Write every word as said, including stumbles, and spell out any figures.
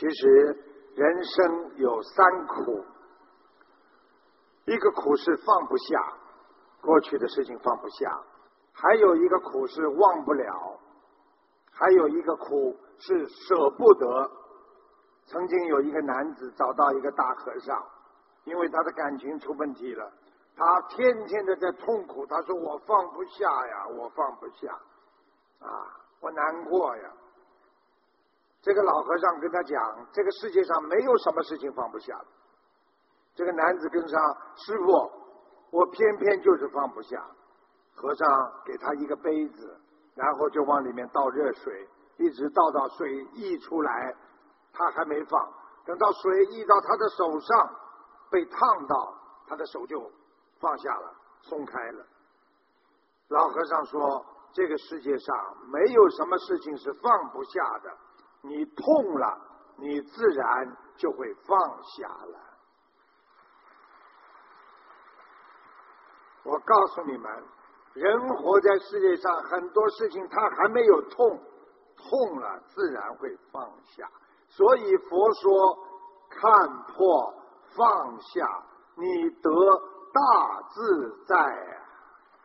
其实人生有三苦，一个苦是放不下，过去的事情放不下，还有一个苦是忘不了，还有一个苦是舍不得。曾经有一个男子找到一个大和尚，因为他的感情出问题了，他天天的在痛苦，他说我放不下呀，我放不下啊，我难过呀。这个老和尚跟他讲，这个世界上没有什么事情放不下的。这个男子跟上，师父，我偏偏就是放不下。和尚给他一个杯子，然后就往里面倒热水，一直倒到水溢出来，他还没放，等到水溢到他的手上，被烫到，他的手就放下了，松开了。老和尚说，这个世界上没有什么事情是放不下的，你痛了，你自然就会放下了。我告诉你们，人活在世界上，很多事情他还没有痛，痛了自然会放下。所以佛说，看破放下，你得大自在啊。